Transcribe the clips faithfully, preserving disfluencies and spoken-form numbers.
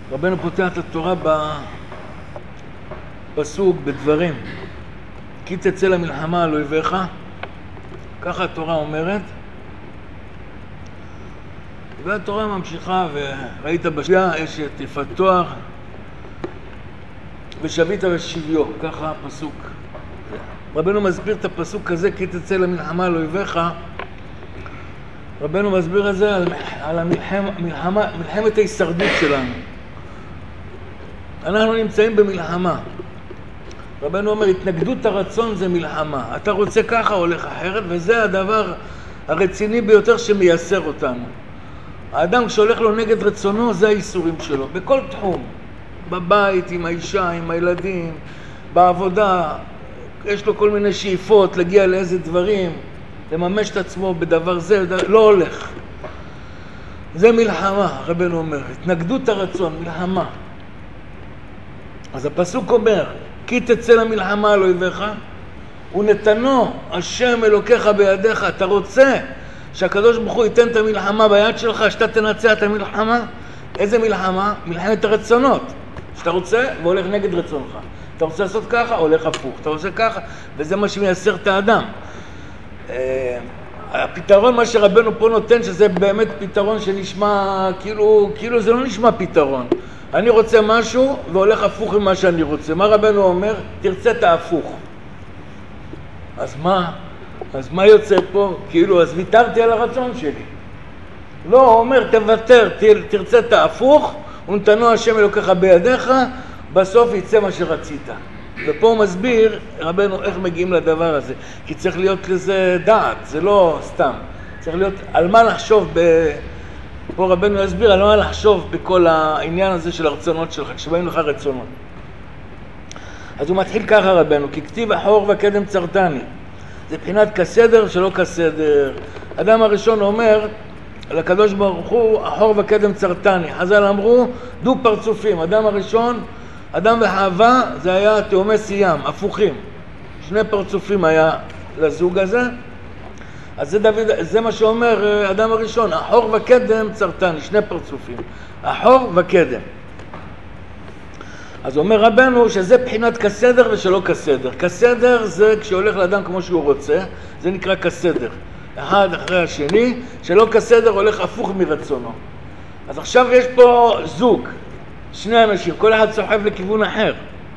רבנו פותח את התורה בפסוק, בדברים. כי תצא למלחמה על אויביך, ככה התורה אומרת. והתורה ממשיכה, וראית בשביעה אשת יפת תואר, ושבית ושביו, ככה הפסוק. רבנו מסביר את הפסוק הזה, כי תצא למלחמה על אויביך. רבנו מסביר את זה על, על המלחמה, מלחמה, מלחמת ההישרדות שלנו. אנחנו נמצאים במלחמה. רבנו אומר, התנגדות הרצון זה מלחמה. אתה רוצה ככה, הולך אחרת, וזה הדבר הרציני ביותר שמייסר אותנו. האדם כשהולך לו נגד רצונו, זה האיסורים שלו. בכל תחום. בבית, עם האישה, עם הילדים, בעבודה. יש לו כל מיני שאיפות להגיע לאיזה דברים, לממש את עצמו בדבר זה, לא הולך. זה מלחמה, רבנו אומר. התנגדות הרצון, מלחמה. אז הפסוק אומר, כי תצא למלחמה על אויביך, ונתנו השם אלוקיך בידיך. אתה רוצה שהקדוש ברוך הוא ייתן את המלחמה ביד שלך, שאתה תנצח את המלחמה? איזה מלחמה? מלחמת הרצונות. שאתה רוצה והולך נגד רצונך. אתה רוצה לעשות ככה, הולך הפוך. אתה רוצה ככה, וזה מה שמייסר את האדם. הפתרון, מה שרבנו פה נותן, שזה באמת פתרון שנשמע, כאילו, כאילו זה לא נשמע פתרון. אני רוצה משהו והולך הפוך עם מה שאני רוצה. מה רבנו אומר? תרצה את ההפוך. אז מה? אז מה יוצא פה? כאילו, אז ויתרתי על הרצון שלי. לא, הוא אומר, תוותר, תרצה את ההפוך, ונתנו השם אלוקיך בידיך, בסוף יצא מה שרצית. ופה הוא מסביר, רבנו, איך מגיעים לדבר הזה. כי צריך להיות לזה דעת, זה לא סתם. צריך להיות על מה לחשוב ב... פה רבנו יסביר על מה לחשוב בכל העניין הזה של הרצונות שלך, כשבאים לך רצונות. אז הוא מתחיל ככה רבנו, כי כתיב החור והקדם צרתני. זה בחינת כסדר שלא כסדר. אדם הראשון אומר, לקדוש ברוך הוא, החור והקדם צרתני. חז"ל אמרו, דו פרצופים. אדם הראשון, אדם וחווה, זה היה תאומי סיים, הפוכים. שני פרצופים היה לזוג הזה. אז זה, דוד, זה מה שאומר אדם הראשון, החור וקדם צרתני, שני פרצופים. החור וקדם. אז אומר רבנו שזה בחינת כסדר ושלא כסדר. כסדר זה כשהולך לאדם כמו שהוא רוצה, זה נקרא כסדר. אחד אחרי השני, שלא כסדר הולך הפוך מרצונו. אז עכשיו יש פה זוג, שני אנשים, כל אחד סוחב לכיוון אחר.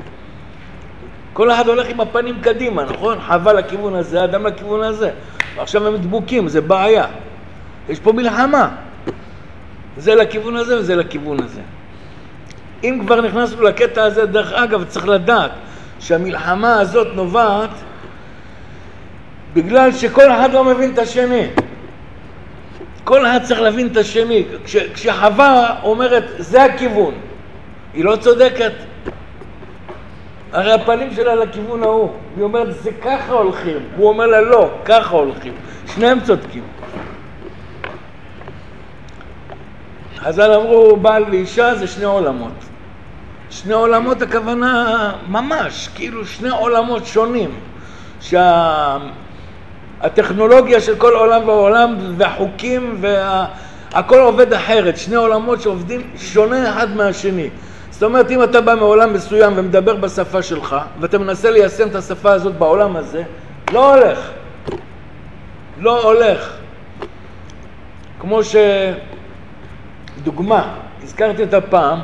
כל אחד הולך עם הפנים קדימה, נכון? חווה לכיוון הזה, אדם לכיוון הזה. ועכשיו הם דבוקים, זה בעיה. יש פה מלחמה. זה לכיוון הזה וזה לכיוון הזה. אם כבר נכנסנו לקטע הזה, דרך אגב, צריך לדעת שהמלחמה הזאת נובעת בגלל שכל אחד לא מבין את השני. כל אחד צריך להבין את השני. כש, כשחווה אומרת, זה הכיוון. היא לא צודקת. הרי הפנים שלה לכיוון ההוא. היא אומרת, זה ככה הולכים. הוא אומר לה, לא, ככה הולכים. שניהם צודקים. חז"ל אמרו, בעל ואישה זה שני עולמות. שני עולמות הכוונה ממש, כאילו שני עולמות שונים. שהטכנולוגיה של כל עולם ועולם והחוקים והכל עובד אחרת. שני עולמות שעובדים שונה אחד מהשני. זאת אומרת, אם אתה בא מעולם מסוים ומדבר בשפה שלך, ואתה מנסה ליישם את השפה הזאת בעולם הזה, לא הולך. לא הולך. כמו שדוגמה, הזכרתי את הפעם,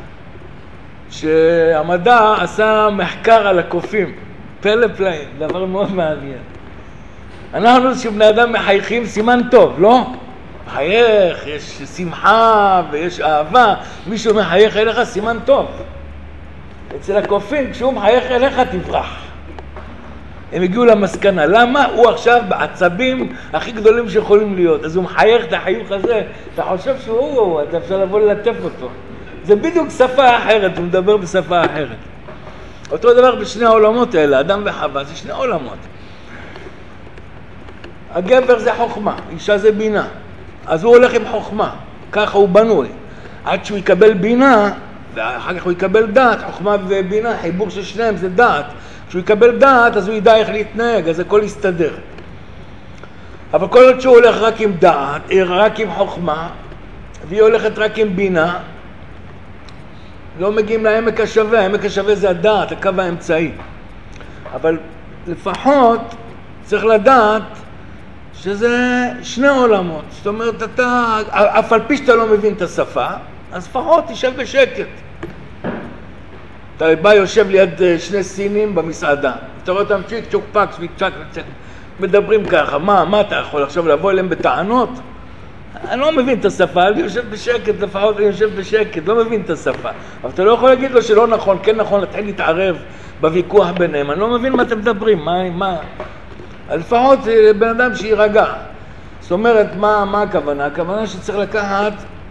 שהמדע עשה מחקר על הקופים. פלא פלאים, דבר מאוד מעניין. אנחנו שבני אדם מחייכים סימן טוב, לא? מחייך, יש שמחה ויש אהבה, מישהו מחייך אליך סימן טוב. אצל הקופים, כשהוא מחייך אליך תברח. הם הגיעו למסקנה, למה? הוא עכשיו בעצבים הכי גדולים שיכולים להיות. אז הוא מחייך את החיוך הזה, אתה חושב שהוא הוא, אתה אפשר לבוא ללטף אותו. זה בדיוק שפה אחרת, הוא מדבר בשפה אחרת. אותו דבר בשני העולמות האלה, אדם וחווה, זה שני עולמות. הגבר זה חוכמה, אישה זה בינה. אז הוא הולך עם חוכמה, ככה הוא בנוי. עד שהוא יקבל בינה, ואחר כך הוא יקבל דעת, חוכמה ובינה, חיבור של שניהם זה דעת. כשהוא יקבל דעת, אז הוא ידע איך להתנהג, אז הכל יסתדר. אבל כל עוד שהוא הולך רק עם דעת, רק עם חוכמה, והיא הולכת רק עם בינה, לא מגיעים לעמק השווה, העמק השווה זה הדעת, הקו האמצעי. אבל לפחות צריך לדעת שזה שני עולמות. זאת אומרת, אתה, אף על פי שאתה לא מבין את השפה, אז לפחות תשב בשקט. אתה בא יושב ליד שני סינים במסעדה, אתה רואה אותם צ'יק צ'וק פק, צ'יק צ'ק, מדברים ככה, מה, מה אתה יכול עכשיו לבוא אליהם בטענות? אני לא מבין את השפה, אני יושב בשקט, לפחות אני יושב בשקט, לא מבין את השפה. אבל אתה לא יכול להגיד לו שלא נכון, כן נכון, להתחיל להתערב בוויכוח ביניהם, אני לא מבין מה אתם מדברים, מה, מה? לפחות בן אדם שירגע. זאת אומרת, מה, מה הכוונה? הכוונה שצריך לקחת,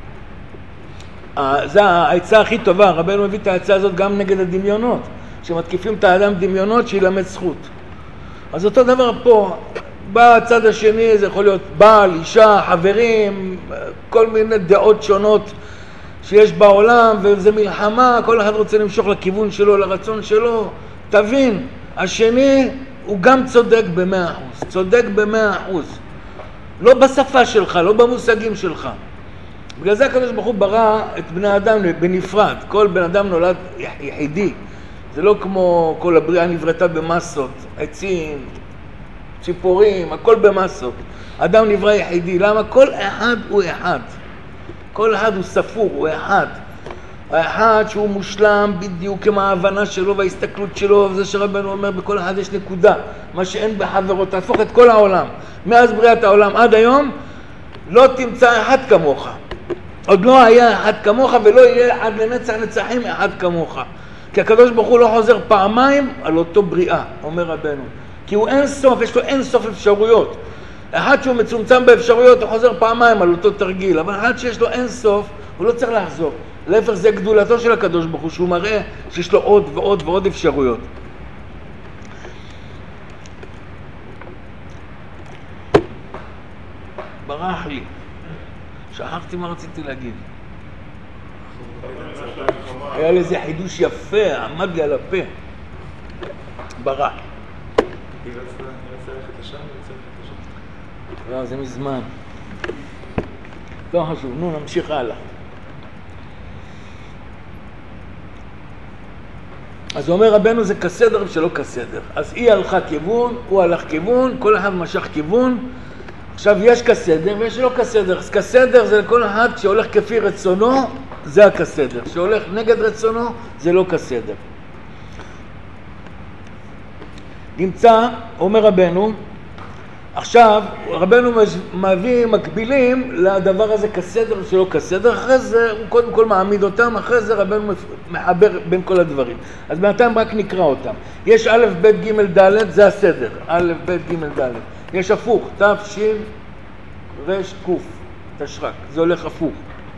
זה העצה הכי טובה, רבנו מביא את העצה הזאת גם נגד הדמיונות, שמתקיפים את האדם דמיונות שילמד זכות. אז אותו דבר פה, בצד השני זה יכול להיות בעל, אישה, חברים, כל מיני דעות שונות שיש בעולם, וזה מלחמה, כל אחד רוצה למשוך לכיוון שלו, לרצון שלו. תבין, השני הוא גם צודק במאה אחוז, צודק במאה אחוז. לא בשפה שלך, לא במושגים שלך. בגלל זה הקדוש ברוך הוא ברא את בני האדם בנפרד. כל בן אדם נולד יחידי. זה לא כמו כל הבריאה נברתה במסות, עצים, ציפורים, הכל במסות. אדם נברא יחידי. למה? כל אחד הוא אחד. כל אחד הוא ספור, הוא אחד. האחד שהוא מושלם בדיוק עם ההבנה שלו וההסתכלות שלו, וזה שרבנו אומר, בכל אחד יש נקודה. מה שאין בחברות, תהפוך את כל העולם. מאז בריאת העולם עד היום, לא תמצא אחד כמוך. עוד לא היה אחד כמוך ולא יהיה עד לנצח נצחים אחד כמוך. כי הקדוש ברוך הוא לא חוזר פעמיים על אותו בריאה, אומר רבנו. כי הוא אין סוף, יש לו אין סוף אפשרויות. אחד שהוא מצומצם באפשרויות, הוא חוזר פעמיים על אותו תרגיל. אבל אחד שיש לו אין סוף, הוא לא צריך לחזור. להפך, זה גדולתו של הקדוש ברוך הוא, שהוא מראה שיש לו עוד ועוד ועוד אפשרויות. ברח לי. שכחתי מה רציתי להגיד. היה לי איזה חידוש יפה, עמד לי על הפה. ברח. לא, זה מזמן. לא חשוב, נו, נמשיך הלאה. אז הוא אומר רבנו זה כסדר ושלא כסדר. אז היא הלכה כיוון, הוא הלך כיוון, כל אחד משך כיוון. עכשיו יש כסדר ויש לא כסדר. אז כסדר זה לכל אחד שהולך כפי רצונו, זה הכסדר. שהולך נגד רצונו, זה לא כסדר. נמצא, אומר רבנו, עכשיו רבנו מביא מקבילים לדבר הזה כסדר ושלא כסדר, אחרי זה הוא קודם כל מעמיד אותם, אחרי זה רבנו מחבר בין כל הדברים. אז בינתיים רק נקרא אותם. יש א' ב' ג' ד', זה הסדר, א' ב' ג' ד'. יש הפוך, ת' ש' ר' ק' תשרק, זה הולך הפוך.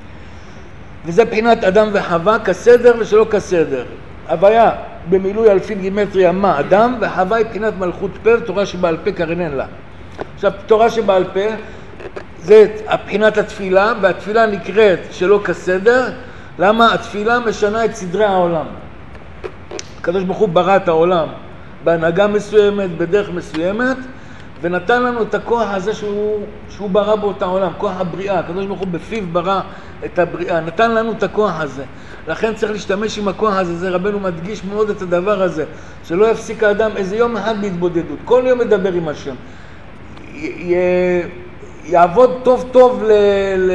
וזה בחינת אדם וחווה, כסדר ושלא כסדר. הוויה במילוי אלפין גימטריה מה אדם, וחווה היא בחינת מלכות פה, תורה שבעל פה קרנן לה. עכשיו, תורה שבעל פה זה בחינת התפילה, והתפילה נקראת שלא כסדר. למה? התפילה משנה את סדרי העולם. הקדוש ברוך הוא ברא את העולם בהנהגה מסוימת, בדרך מסוימת, ונתן לנו את הכוח הזה שהוא, שהוא ברא באותה עולם, כוח הבריאה. הקדוש ברוך הוא בפיו ברא את הבריאה, נתן לנו את הכוח הזה. לכן צריך להשתמש עם הכוח הזה, זה רבנו מדגיש מאוד את הדבר הזה, שלא יפסיק האדם איזה יום אחד בהתבודדות, כל יום מדבר עם השם. י- י- יעבוד טוב טוב ל... ל...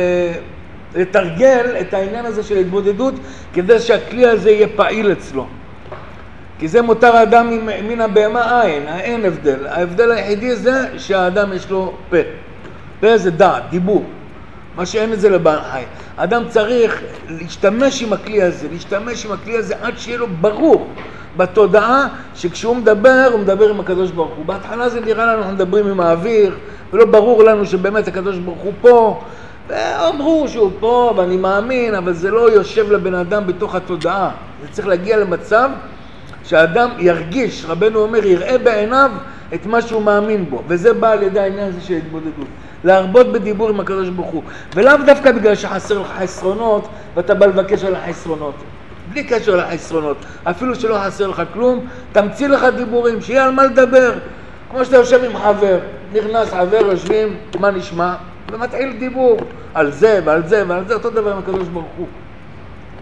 לתרגל את העניין הזה של התבודדות, כדי שהכלי הזה יהיה פעיל אצלו. כי זה מותר האדם מן הבהמה אין, אין הבדל. ההבדל היחידי זה שהאדם יש לו פה. פה זה דעת, דיבור. מה שאין את זה לבעל חי. האדם צריך להשתמש עם הכלי הזה, להשתמש עם הכלי הזה עד שיהיה לו ברור בתודעה שכשהוא מדבר, הוא מדבר עם הקדוש ברוך הוא. בהתחלה זה נראה לנו, אנחנו מדברים עם האוויר, ולא ברור לנו שבאמת הקדוש ברוך הוא פה. ואמרו שהוא פה ואני מאמין, אבל זה לא יושב לבן אדם בתוך התודעה. זה צריך להגיע למצב שהאדם ירגיש, רבנו אומר, יראה בעיניו את מה שהוא מאמין בו. וזה בא על ידי העניין הזה של התבודדות. להרבות בדיבור עם הקדוש ברוך הוא. ולאו דווקא בגלל שחסר לך חסרונות, ואתה בא לבקש על החסרונות. בלי קשר לחסרונות. אפילו שלא חסר לך כלום, תמציא לך דיבורים, שיהיה על מה לדבר. כמו שאתה יושב עם חבר, נכנס חבר, יושבים, מה נשמע? ומתחיל דיבור על זה ועל זה ועל זה, אותו דבר עם הקדוש ברוך הוא.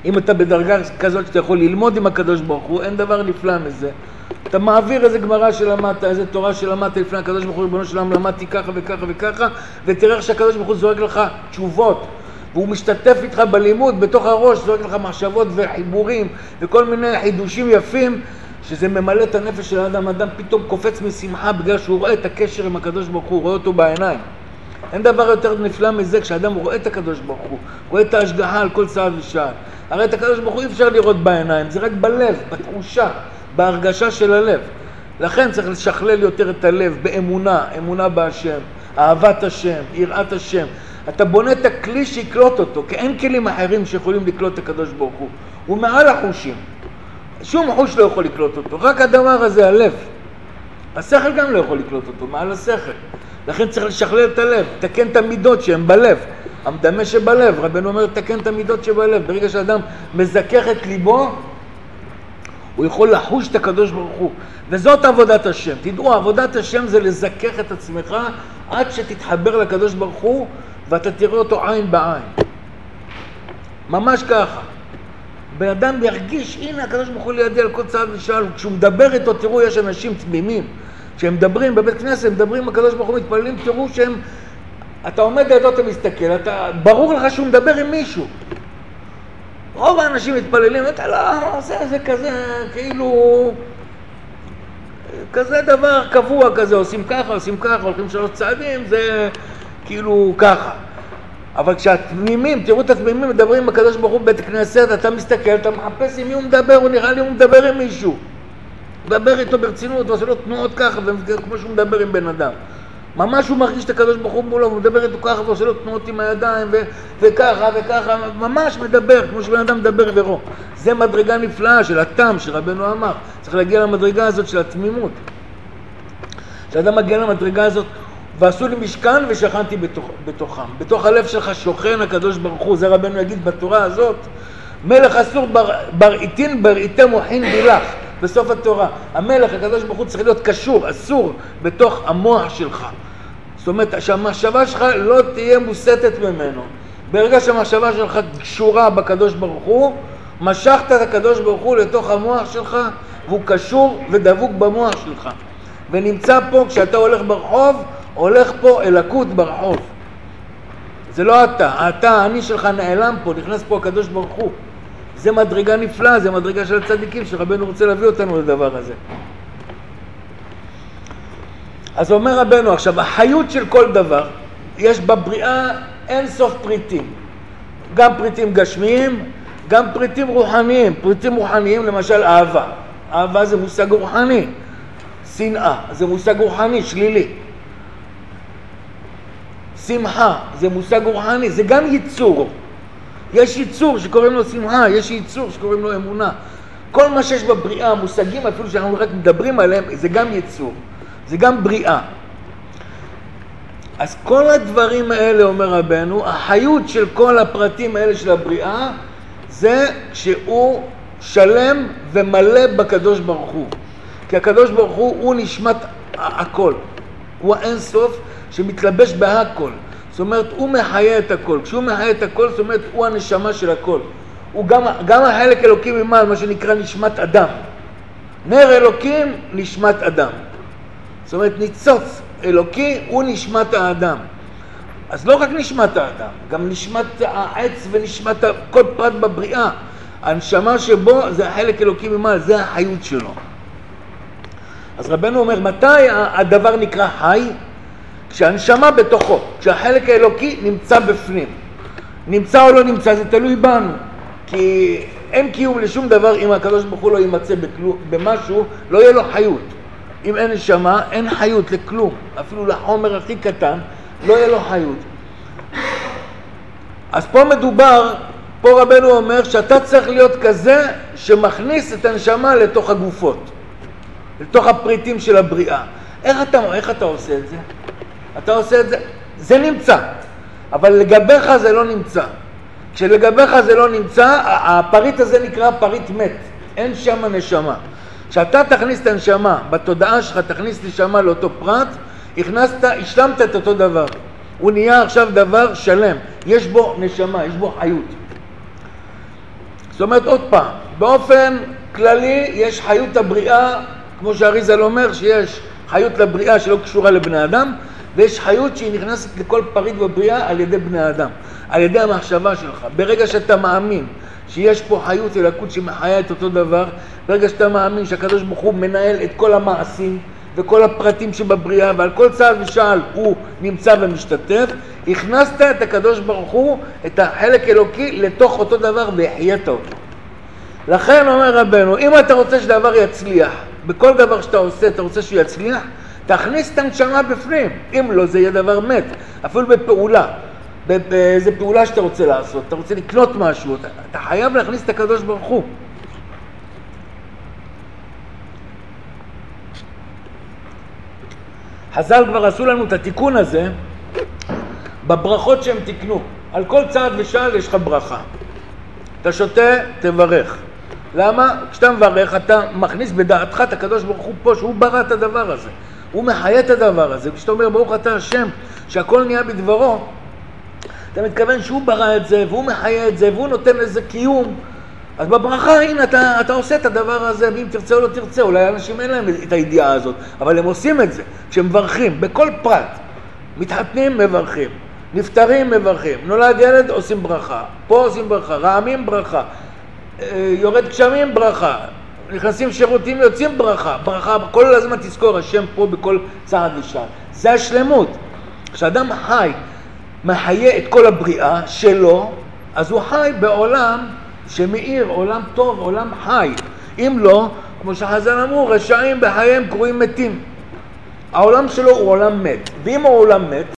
אם אתה בדרגה כזאת שאתה יכול ללמוד עם הקדוש ברוך הוא, אין דבר נפלא מזה. אתה מעביר איזה גמרא שלמדת, איזה תורה שלמדת לפני הקדוש ברוך הוא, ריבונו של עולם, למדתי ככה וככה וככה, ותראה איך שהקדוש ברוך הוא זורק לך תשובות, והוא משתתף איתך בלימוד, בתוך הראש, זורק לך מחשבות וחיבורים, וכל מיני חידושים יפים, שזה ממלא את הנפש של האדם. האדם פתאום קופץ משמחה בגלל שהוא רואה את הקשר עם הקדוש ברוך הוא, רואה אותו בעיניים. אין דבר יותר נפלא מזה כשאדם רואה את הקדוש ברוך הוא, רואה את ההשגחה על כל צעד ושעל. הרי את הקדוש ברוך הוא אי אפשר לראות בעיניים, זה רק בלב, בתחושה, בהרגשה של הלב. לכן צריך לשכלל יותר את הלב באמונה, אמונה בהשם, אהבת השם, יראת השם. אתה בונה את הכלי שיקלוט אותו, כי אין כלים אחרים שיכולים לקלוט את הקדוש ברוך הוא. הוא מעל החושים. שום חוש לא יכול לקלוט אותו, רק הדבר הזה, הלב. השכל גם לא יכול לקלוט אותו, מעל השכל. לכן צריך לשכלל את הלב, תקן את המידות שהן בלב. המדמה שבלב, רבנו אומר, תקן את המידות שבלב. ברגע שאדם מזכך את ליבו, הוא יכול לחוש את הקדוש ברוך הוא. וזאת עבודת השם. תדעו, עבודת השם זה לזכך את עצמך עד שתתחבר לקדוש ברוך הוא, ואתה תראה אותו עין בעין. ממש ככה. בן אדם ירגיש, הנה הקדוש ברוך הוא לידי על כל צעד ושעל. כשהוא מדבר איתו, תראו, יש אנשים תמימים. כשהם מדברים בבית כנסת, הם מדברים עם הקדוש ברוך הוא, מתפללים, תראו שהם, אתה עומד לידו, אתה מסתכל, אתה, ברור לך שהוא מדבר עם מישהו. רוב האנשים מתפללים, אתה לא, זה, זה כזה, כאילו, כזה דבר קבוע כזה, עושים ככה, עושים ככה, הולכים שלוש צעדים, זה כאילו ככה. אבל כשהתמימים, תראו את התמימים, מדברים עם הקדוש ברוך הוא בבית כנסת, אתה מסתכל, אתה מחפש עם מי הוא מדבר, הוא נראה לי הוא מדבר עם מישהו. מדבר איתו ברצינות, ועושה לו תנועות ככה, כמו שהוא מדבר עם בן אדם. ממש הוא מרגיש את הקדוש ברוך הוא מולו, הוא מדבר איתו ככה, ועושה לו תנועות עם הידיים, ו- וככה וככה, ממש מדבר, כמו שבן אדם מדבר ורוא. זה מדרגה נפלאה של התם, שרבנו אמר. צריך להגיע למדרגה הזאת של התמימות. כשאדם מגיע למדרגה הזאת, ועשו לי משכן ושכנתי בתוך, בתוכם. בתוך הלב שלך שוכן הקדוש ברוך הוא, זה רבנו יגיד בתורה הזאת, מלך אסור בר, בראיתין בראיתם מוחין בילך. בסוף התורה, המלך, הקדוש ברוך הוא צריך להיות קשור, אסור, בתוך המוח שלך. זאת אומרת, שהמחשבה שלך לא תהיה מוסתת ממנו. ברגע שהמחשבה שלך קשורה בקדוש ברוך הוא, משכת את הקדוש ברוך הוא לתוך המוח שלך, והוא קשור ודבוק במוח שלך. ונמצא פה, כשאתה הולך ברחוב, הולך פה אלוקות ברחוב. זה לא אתה, אתה, האני שלך נעלם פה, נכנס פה הקדוש ברוך הוא. זה מדרגה נפלאה, זה מדרגה של הצדיקים, שרבנו רוצה להביא אותנו לדבר הזה. אז אומר רבנו, עכשיו, החיות של כל דבר, יש בבריאה אין סוף פריטים. גם פריטים גשמיים, גם פריטים רוחניים. פריטים רוחניים, למשל אהבה. אהבה זה מושג רוחני. שנאה, זה מושג רוחני, שלילי. שמחה, זה מושג רוחני, זה גם ייצור. יש ייצור שקוראים לו שמחה, יש ייצור שקוראים לו אמונה. כל מה שיש בבריאה, המושגים אפילו שאנחנו רק מדברים עליהם, זה גם ייצור, זה גם בריאה. אז כל הדברים האלה, אומר רבנו, החיות של כל הפרטים האלה של הבריאה, זה שהוא שלם ומלא בקדוש ברוך הוא. כי הקדוש ברוך הוא, הוא נשמת הכל. הוא האין סוף שמתלבש בהכל. זאת אומרת, הוא מחיה את הכל. כשהוא מחיה את הכל, זאת אומרת, הוא הנשמה של הכל. הוא גם, גם החלק אלוקים ממעל, מה שנקרא נשמת אדם. נר אלוקים, נשמת אדם. זאת אומרת, ניצוץ אלוקי הוא נשמת האדם. אז לא רק נשמת האדם, גם נשמת העץ ונשמת כל פרט בבריאה. הנשמה שבו זה החלק אלוקי ממעל, זה החיות שלו. אז רבנו אומר, מתי הדבר נקרא חי? כשהנשמה בתוכו, כשהחלק האלוקי נמצא בפנים. נמצא או לא נמצא, זה תלוי בנו. כי אין קיום לשום דבר אם הקדוש ברוך הוא לא יימצא במשהו, לא יהיה לו חיות. אם אין נשמה, אין חיות לכלום. אפילו לחומר הכי קטן, לא יהיה לו חיות. אז פה מדובר, פה רבנו אומר שאתה צריך להיות כזה שמכניס את הנשמה לתוך הגופות. לתוך הפריטים של הבריאה. איך אתה, איך אתה עושה את זה? אתה עושה את זה, זה נמצא, אבל לגביך זה לא נמצא. כשלגביך זה לא נמצא, הפריט הזה נקרא פריט מת, אין שם נשמה. כשאתה תכניס את הנשמה, בתודעה שלך תכניס נשמה לאותו פרט, הכנסת, השלמת את אותו דבר. הוא נהיה עכשיו דבר שלם, יש בו נשמה, יש בו חיות. זאת אומרת, עוד פעם, באופן כללי יש חיות הבריאה, כמו שהאריזל אומר, שיש חיות לבריאה שלא קשורה לבני אדם, ויש חיות שהיא נכנסת לכל פריט בבריאה על ידי בני אדם, על ידי המחשבה שלך. ברגע שאתה מאמין שיש פה חיות אלוקות שמחיה את אותו דבר, ברגע שאתה מאמין שהקדוש ברוך הוא מנהל את כל המעשים וכל הפרטים שבבריאה, ועל כל צעד ושעל הוא נמצא ומשתתף, הכנסת את הקדוש ברוך הוא, את החלק אלוקי, לתוך אותו דבר והחיית אותו. לכן אומר רבנו, אם אתה רוצה שדבר יצליח, בכל דבר שאתה עושה אתה רוצה שהוא יצליח, תכניס את הנשמה בפנים. אם לא, זה יהיה דבר מת. אפילו בפעולה, באיזה פעולה שאתה רוצה לעשות, אתה רוצה לקנות משהו, אתה, אתה חייב להכניס את הקדוש ברוך הוא. חז"ל כבר עשו לנו את התיקון הזה בברכות שהם תיקנו. על כל צעד ושעל יש לך ברכה. אתה שותה, תברך. למה? כשאתה מברך, אתה מכניס בדעתך את הקדוש ברוך הוא פה, שהוא ברא את הדבר הזה. הוא מחיה את הדבר הזה. כשאתה אומר, ברוך אתה השם, שהכל נהיה בדברו, אתה מתכוון שהוא ברא את זה, והוא מחיה את זה, והוא נותן לזה קיום. אז בברכה, הנה, אתה, אתה עושה את הדבר הזה, ואם תרצה או לא תרצה, אולי אנשים אין להם את הידיעה הזאת, אבל הם עושים את זה, כשהם מברכים, בכל פרט. מתחתנים, מברכים. נפטרים, מברכים. נולד ילד, עושים ברכה. פה עושים ברכה. רעמים, ברכה. יורד גשמים, ברכה. נכנסים שירותים, יוצאים ברכה. ברכה, כל הזמן תזכור השם פה בכל צעד ושעל. זה השלמות. כשאדם חי, מחיה את כל הבריאה שלו, אז הוא חי בעולם שמאיר, עולם טוב, עולם חי. אם לא, כמו שחז"ל אמרו, רשעים בחייהם קרויים מתים. העולם שלו הוא עולם מת. ואם הוא עולם מת,